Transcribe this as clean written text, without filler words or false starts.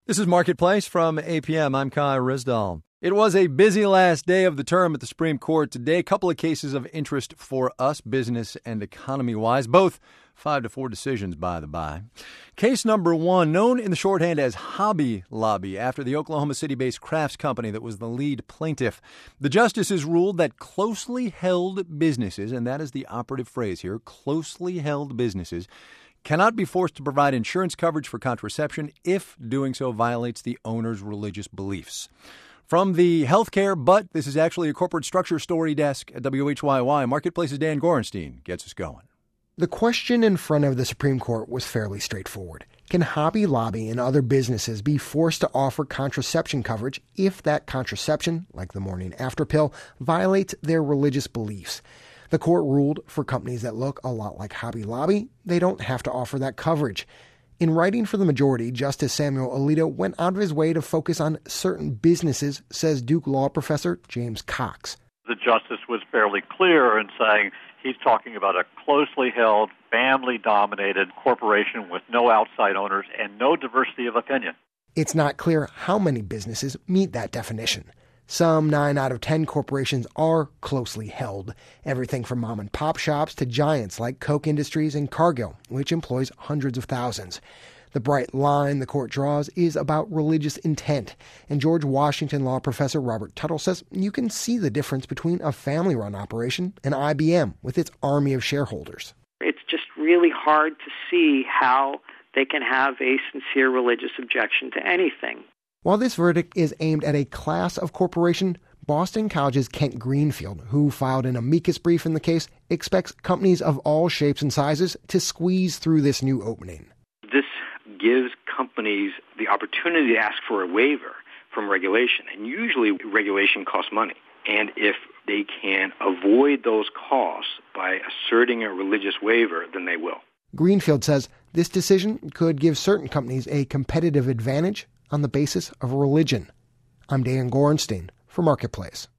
This is Marketplace from APM. I'm Kai Rizdal. It was a busy last day of the term at the Supreme Court today. A couple of cases of interest for us, business and economy-wise, both 5-4 decisions, by the by. Case number one, known in the shorthand as Hobby Lobby, after the Oklahoma City-based crafts company that was the lead plaintiff. The justices ruled that closely held businesses, and that is the operative phrase here, closely held businesses, cannot be forced to provide insurance coverage for contraception if doing so violates the owner's religious beliefs. From the healthcare, but this is actually a corporate structure story desk at WHYY, Marketplace's Dan Gorenstein gets us going. The question in front of the Supreme Court was fairly straightforward. Can Hobby Lobby and other businesses be forced to offer contraception coverage if that contraception, like the morning after pill, violates their religious beliefs? The court ruled for companies that look a lot like Hobby Lobby, they don't have to offer that coverage. In writing for the majority, Justice Samuel Alito went out of his way to focus on certain businesses, says Duke law professor James Cox. The justice was fairly clear in saying he's talking about a closely held, family-dominated corporation with no outside owners and no diversity of opinion. It's not clear how many businesses meet that definition. Some 9 out of 10 corporations are closely held, everything from mom-and-pop shops to giants like Koch Industries and Cargill, which employs hundreds of thousands. The bright line the court draws is about religious intent, and George Washington law professor Robert Tuttle says you can see the difference between a family-run operation and IBM with its army of shareholders. It's just really hard to see how they can have a sincere religious objection to anything. While this verdict is aimed at a class of corporation, Boston College's Kent Greenfield, who filed an amicus brief in the case, expects companies of all shapes and sizes to squeeze through this new opening. This gives companies the opportunity to ask for a waiver from regulation, and usually regulation costs money. And if they can avoid those costs by asserting a religious waiver, then they will. Greenfield says this decision could give certain companies a competitive advantage on the basis of religion. I'm Dan Gorenstein for Marketplace.